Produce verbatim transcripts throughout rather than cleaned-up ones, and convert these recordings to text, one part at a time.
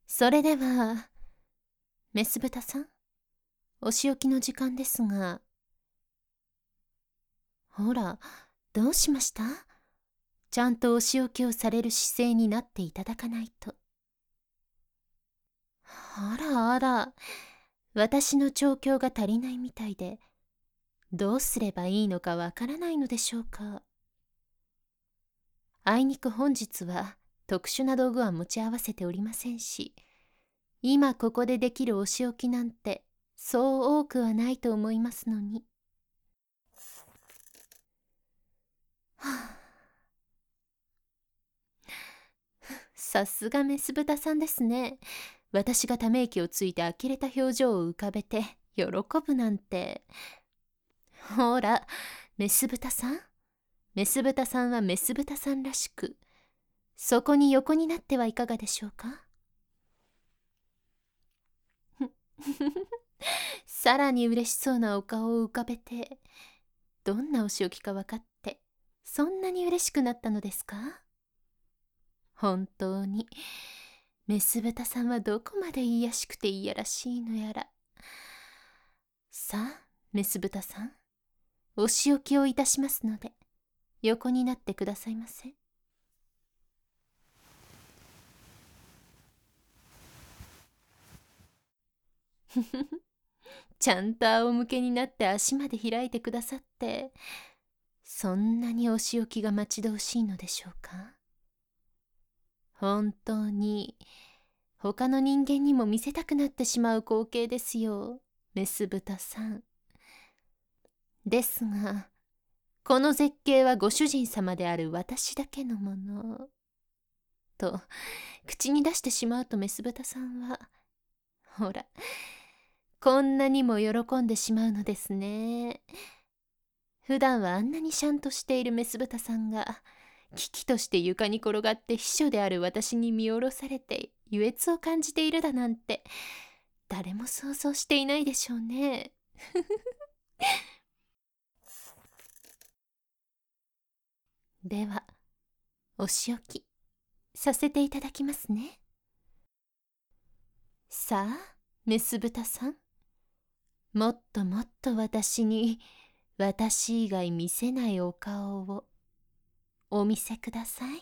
それでは、メス豚さん、お仕置きの時間ですが。ほら、どうしました？ちゃんとお仕置きをされる姿勢になっていただかないと。あらあら、私の調教が足りないみたいで、どうすればいいのかわからないのでしょうか。あいにく本日は特殊な道具は持ち合わせておりませんし、今ここでできるお仕置きなんてそう多くはないと思いますのに。はあ、さすがメス豚さんですね。私がため息をついて呆れた表情を浮かべて喜ぶなんて。ほら、メス豚さん。メス豚さんはメス豚さんらしく、そこに横になってはいかがでしょうか。さらに嬉しそうなお顔を浮かべて、どんなお仕置きか分かって、そんなに嬉しくなったのですか？本当に、メス豚さんはどこまでいやしくていやらしいのやら。さあ、メス豚さん、お仕置きをいたしますので、横になってくださいませ。ふふふ。ちゃんと仰向けになって足まで開いてくださって、そんなにお仕置きが待ち遠しいのでしょうか。本当に他の人間にも見せたくなってしまう光景ですよ、メス豚さん。ですが、この絶景はご主人様である私だけのものと口に出してしまうと、メス豚さんはほら、こんなにも喜んでしまうのですね。普段はあんなにシャンとしているメス豚さんが、危機として床に転がって秘書である私に見下ろされて優越を感じているだなんて、誰も想像していないでしょうね。では、お仕置きさせていただきますね。さあ、メス豚さん、もっともっと私に私以外見せないお顔をお見せください。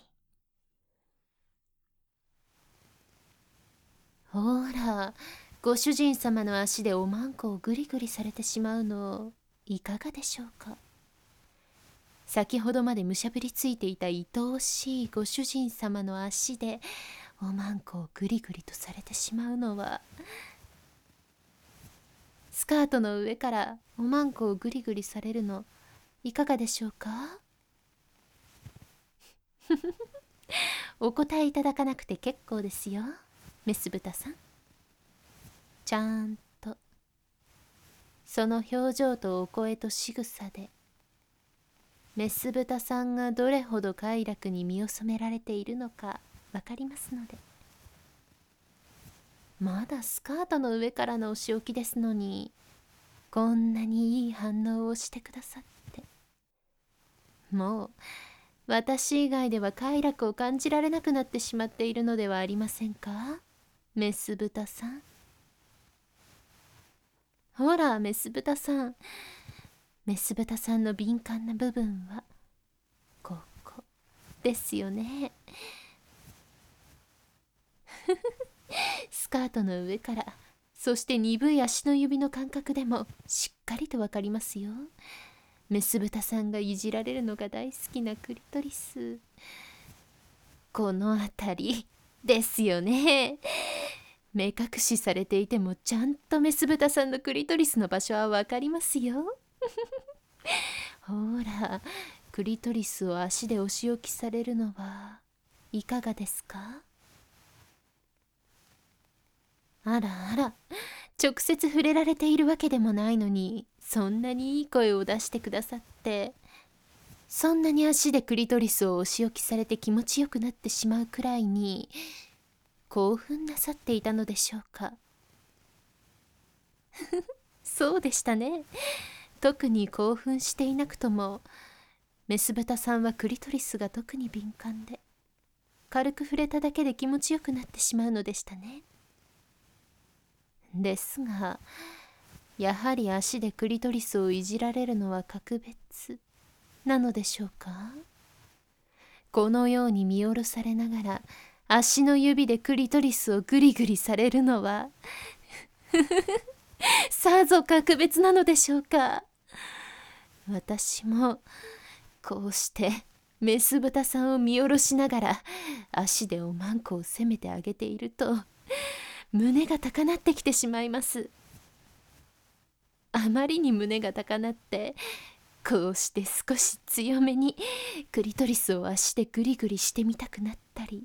ほら、ご主人様の足でおまんこをぐりぐりされてしまうのいかがでしょうか。先ほどまでむしゃぶりついていた愛おしいご主人様の足でおまんこをぐりぐりとされてしまうのは、スカートの上からおまんこをぐりぐりされるのいかがでしょうか。お答えいただかなくて結構ですよ、メス豚さん。ちゃんとその表情とお声と仕草で、メス豚さんがどれほど快楽に身を染められているのかわかりますので。まだスカートの上からのお仕置きですのに、こんなにいい反応をしてくださって。もう私以外では快楽を感じられなくなってしまっているのではありませんか、メス豚さん。ほら、メス豚さん、メス豚さんの敏感な部分はここですよね。スカートの上から、そして鈍い足の指の感覚でもしっかりとわかりますよ、メス豚さんがいじられるのが大好きなクリトリス。この辺りですよね。目隠しされていてもちゃんとメス豚さんのクリトリスの場所はわかりますよ。ほら、クリトリスを足でお仕置きされるのはいかがですか。あらあら、直接触れられているわけでもないのに、そんなにいい声を出してくださって、そんなに足でクリトリスをお仕置きされて気持ちよくなってしまうくらいに興奮なさっていたのでしょうか。そうでしたね。特に興奮していなくとも、メス豚さんはクリトリスが特に敏感で、軽く触れただけで気持ちよくなってしまうのでしたね。 ですが、やはり足でクリトリスをいじられるのは格別なのでしょうか。このように見下ろされながら足の指でクリトリスをグリグリされるのはさぞ格別なのでしょうか。私もこうしてメス豚さんを見下ろしながら足でおまんこを責めてあげていると、胸が高鳴ってきてしまいます。あまりに胸が高鳴って、こうして少し強めにクリトリスを足でグリグリしてみたくなったり、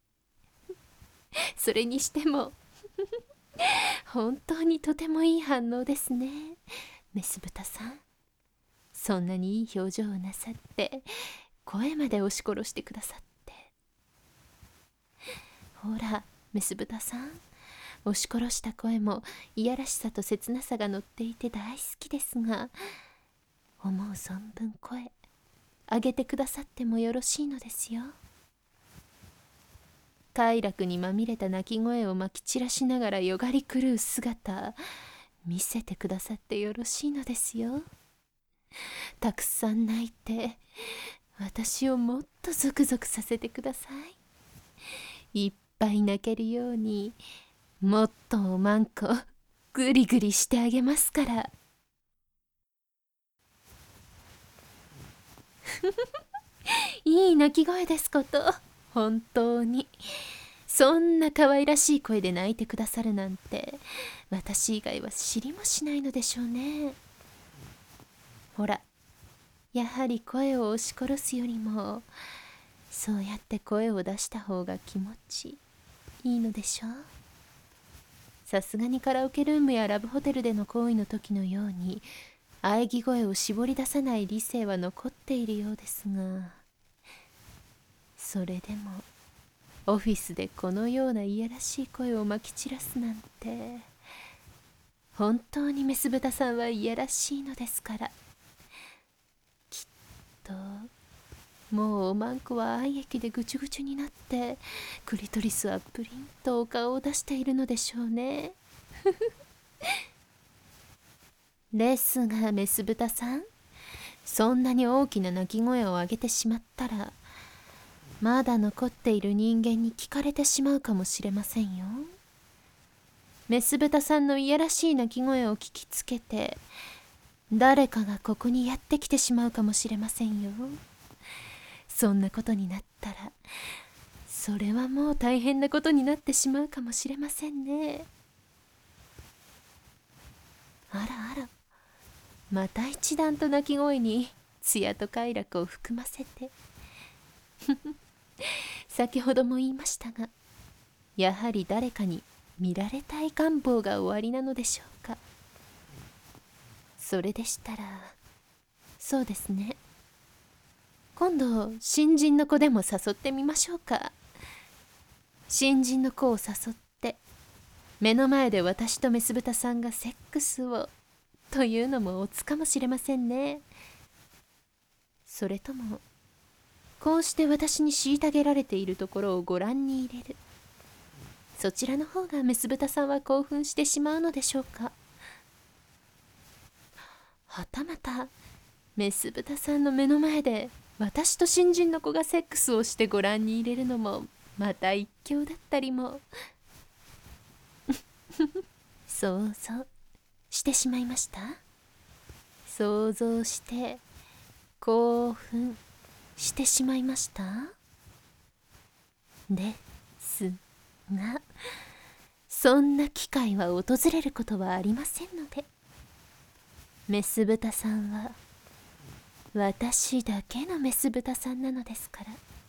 それにしても本当にとてもいい反応ですね、メス豚さん。そんなにいい表情をなさって、声まで押し殺してくださって。ほらメス豚さん、押し殺した声もいやらしさと切なさが乗っていて大好きですが、思う存分声上げてくださってもよろしいのですよ。快楽にまみれた鳴き声をまき散らしながらよがり狂う姿、見せてくださってよろしいのですよ。たくさん泣いて私をもっとゾクゾクさせてください。いっぱい泣けるようにもっとおまんこグリグリしてあげますから。いい鳴き声ですこと、本当に。そんな可愛らしい声で泣いてくださるなんて、私以外は知りもしないのでしょうね。ほら、やはり声を押し殺すよりもそうやって声を出した方が気持ちいいのでしょう。さすがにカラオケルームやラブホテルでの行為の時のように喘ぎ声を絞り出さない理性は残っているようですが、それでもオフィスでこのようないやらしい声をまき散らすなんて、本当にメス豚さんはいやらしいのですから。きっともうおまんこは愛液でぐちゅぐちゅになってクリトリスはプリンとお顔を出しているのでしょうね。ですがメス豚さん、そんなに大きな鳴き声を上げてしまったらまだ残っている人間に聞かれてしまうかもしれませんよ。メス豚さんのいやらしい鳴き声を聞きつけて誰かがここにやってきてしまうかもしれませんよ。そんなことになったらそれはもう大変なことになってしまうかもしれませんね。あらあら、また一段と鳴き声に艶と快楽を含ませて先ほども言いましたが、やはり誰かに見られたい願望がおありなのでしょうか。それでしたらそうですね、今度新人の子でも誘ってみましょうか。新人の子を誘って目の前で私とメス豚さんがセックスをというのもおつかもしれませんね。それともこうして私に虐げられているところをご覧に入れる、そちらの方がメス豚さんは興奮してしまうのでしょうか。はたまたメス豚さんの目の前で私と新人の子がセックスをしてご覧に入れるのもまた一興だったりも想像してしまいました。想像して興奮してしまいましたですが、そんな機会は訪れることはありませんので、メス豚さんは私だけのメス豚さんなのですから。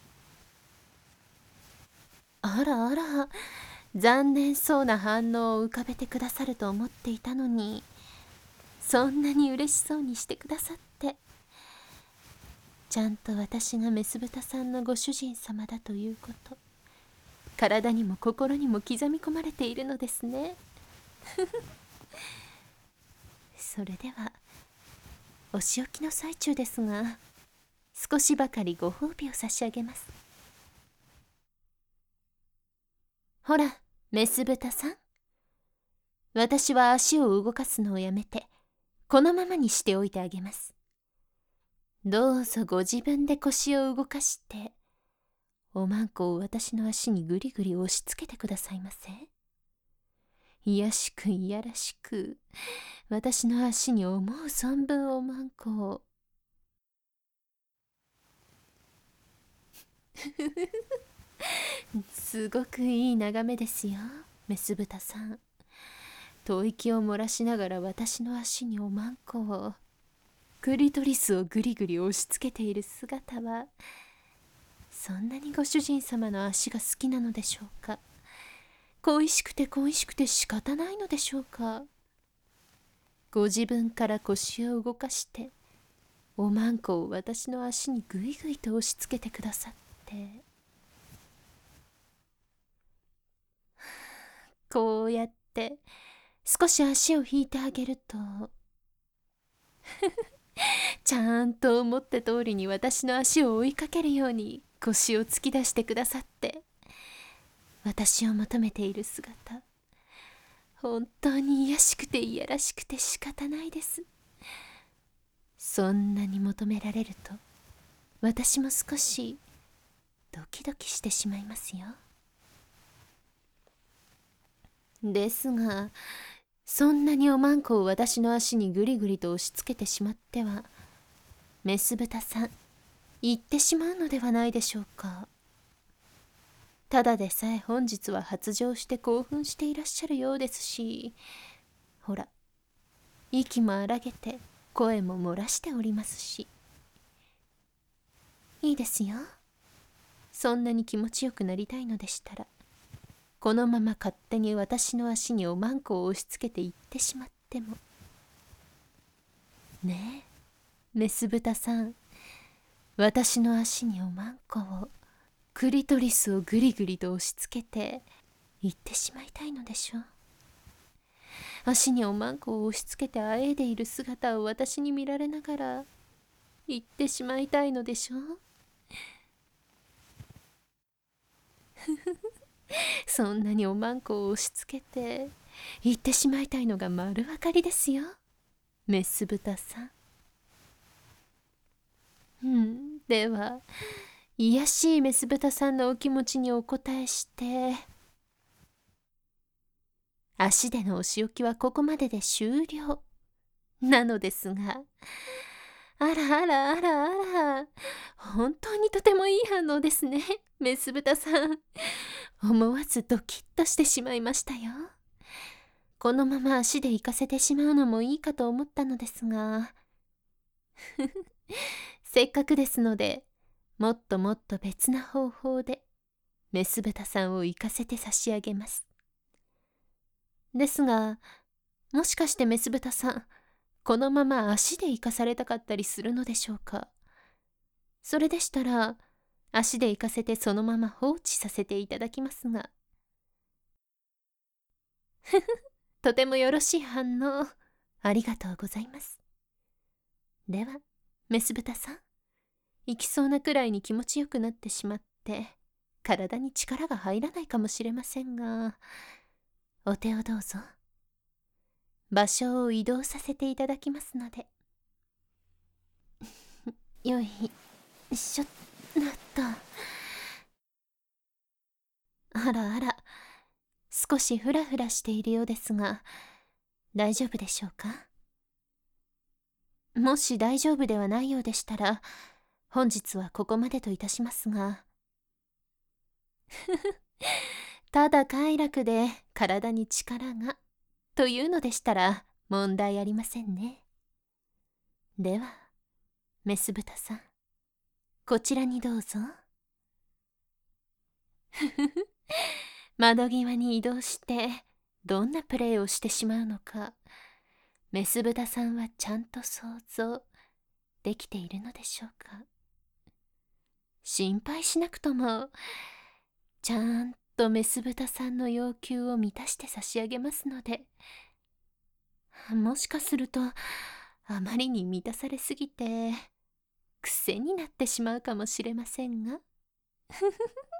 あらあら、残念そうな反応を浮かべてくださると思っていたのに、そんなに嬉しそうにしてくださって、ちゃんと私がメス豚さんのご主人様だということ体にも心にも刻み込まれているのですね。それではお仕置きの最中ですが、少しばかりご褒美を差し上げます。ほらメス豚さん、 私は足を動かすのをやめて、このままにしておいてあげます。どうぞご自分で腰を動かして、おまんこを私の足にぐりぐり押し付けてくださいませ。いやしくいやらしく、私の足に思う存分おまんこを。すごくいい眺めですよ、メス豚さん。吐息を漏らしながら私の足におまんこを、クリトリスをぐりぐり押し付けている姿は、そんなにご主人様の足が好きなのでしょうか。恋しくて恋しくて仕方ないのでしょうか。ご自分から腰を動かして、おまんこを私の足にぐいぐいと押し付けてくださって、こうやって少し足を引いてあげるとちゃんと思った通りに私の足を追いかけるように腰を突き出してくださって、私を求めている姿、本当に卑しくていやらしくて仕方ないです。そんなに求められると、私も少しドキドキしてしまいますよ。ですが、そんなにおまんこを私の足にぐりぐりと押し付けてしまっては、メス豚さん、言ってしまうのではないでしょうか。ただでさえ本日は発情して興奮していらっしゃるようですし、ほら、息も荒げて声も漏らしておりますし。いいですよ。そんなに気持ちよくなりたいのでしたら、このまま勝手に私の足におまんこを押し付けていってしまっても。ねえ、メス豚さん、私の足におまんこを、クリトリスをぐりぐりと押し付けていってしまいたいのでしょう。足におまんこを押し付けてあえいでいる姿を私に見られながら言ってしまいたいのでしょう。そんなにおまんこを押し付けて言ってしまいたいのが丸分かりですよ、メス豚さん。うん、では、いやしいメス豚さんのお気持ちにお答えして、足でのお仕置きはここまでで終了なのですが、あらあらあらあら、本当にとてもいい反応ですね、メス豚さん。思わずドキッとしてしまいましたよ。このまま足で行かせてしまうのもいいかと思ったのですがせっかくですので、もっともっと別な方法でメス豚さんを行かせて差し上げます。ですが、もしかしてメス豚さん、このまま足で行かされたかったりするのでしょうか。それでしたら、足で行かせてそのまま放置させていただきますが。ふふ、とてもよろしい反応、ありがとうございます。では、メス豚さん、行きそうなくらいに気持ちよくなってしまって、体に力が入らないかもしれませんが、お手をどうぞ。場所を移動させていただきますので。よいしょっと。あらあら、少しフラフラしているようですが、大丈夫でしょうか。もし大丈夫ではないようでしたら、本日はここまでといたしますが。ただ快楽で体に力がというのでしたら問題ありませんね。では、メス豚さん、こちらにどうぞ。ふふふ、窓際に移動してどんなプレーをしてしまうのか、メス豚さんはちゃんと想像できているのでしょうか。心配しなくとも、ちゃんとメス豚さんの要求を満たして差し上げますので。もしかすると、あまりに満たされすぎて癖になってしまうかもしれませんが。